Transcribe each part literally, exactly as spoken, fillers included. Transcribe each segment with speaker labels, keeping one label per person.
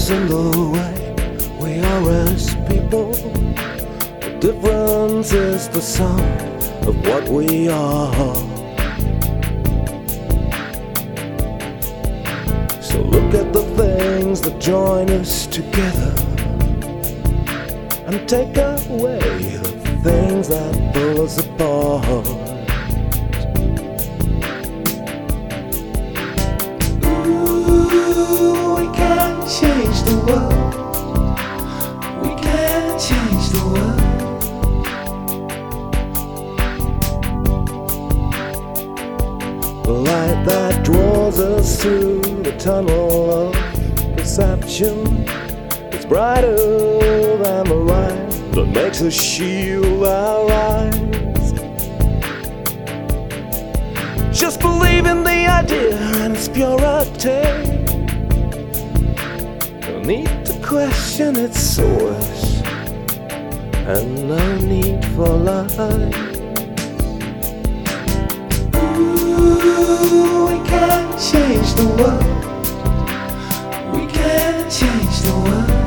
Speaker 1: differences in the way we are as people. The difference is the sum of what we are. So look at the things that join us together and take away the things that pull us apart. Ooh, we can change the world. We can change the world. The light that draws us through the tunnel of perception, it's brighter than the light that makes us shield our eyes. Just believe in the idea and its purity. No need to question its source, and no need for lies. Ooh, we can change the world. We can change the world.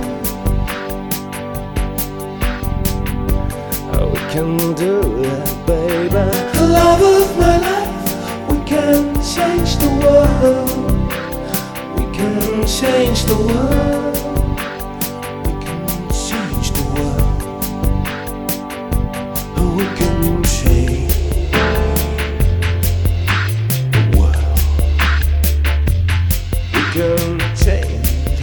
Speaker 1: Oh, we can do it, baby. Love of my life, we can change the world. We can change the world. We can change the world. Oh, we can change the world. We can change.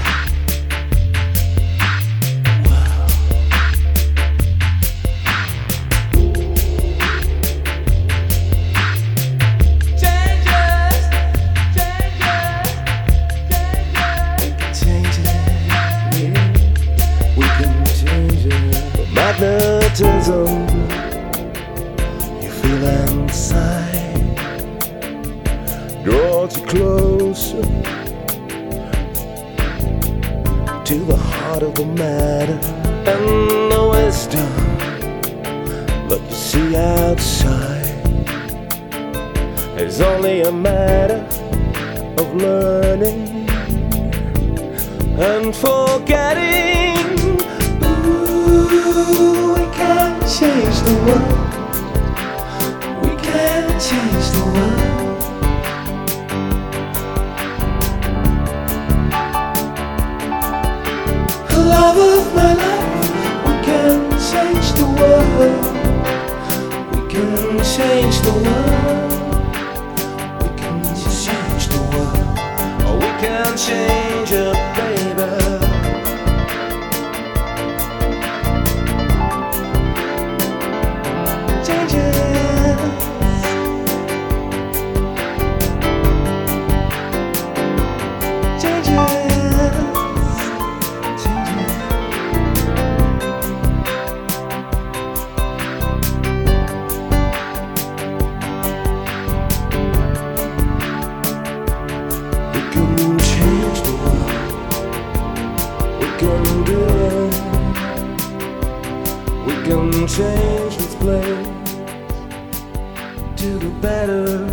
Speaker 1: Magnetism you feel inside draws you closer to the heart of the matter, and the wisdom that you see outside is only a matter of learning and forgetting. Ooh, we can change the world. We can change the world. Love of my life, we can change the world. We can change the world. We can change the world. Oh, we can change it, baby. We can change this place to the better.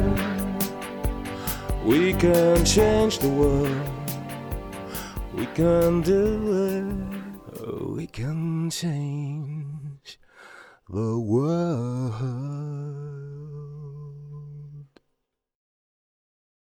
Speaker 1: We can change the world. We can do it. We can change the world.